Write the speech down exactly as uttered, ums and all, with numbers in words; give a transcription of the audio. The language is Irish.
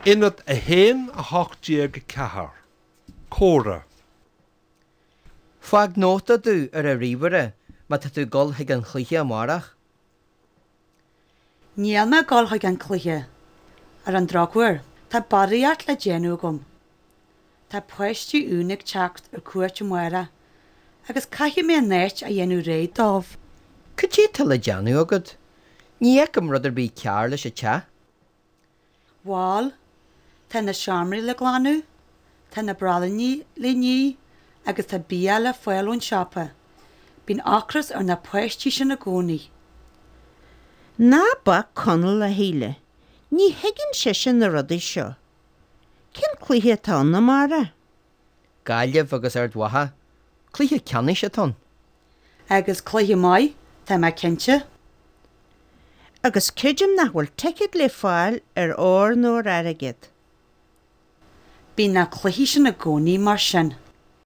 Inad a héin a hochtíag cehar. Córa. Fag nóta dú ar a ríomhare, má tá tú gol ag an chluiche amárach? Níl me gol ag an chluiche. Ar an droghuir, tá bariart le déanú gom. Tá poistí únig teacht ar cuairt muire, agus caiithí mé néit a dhéanú réad dómh. Cutí tal le deanú agad? Ní ecam rud ar bí cear leis a te? Bháil, tá na seaamraí le glanú, tá na bralaní le ní, agus tá bia le foiilún seapa. Bín acras ar na poistí sin na gcónaí. Ná ba conal a héile. Ní heiginn sé sin na rudaí seo. Cén cluiche tá na mara? Gaillimh agus ar dwatha, cluiche ceannaí sé tón. Agus cluiche mai, tá me cinnte. Agus cuidim nach bhfuil teicid le fáil ar ór nóir airgid. Bín na cluiche sin na gcónaí mar sin.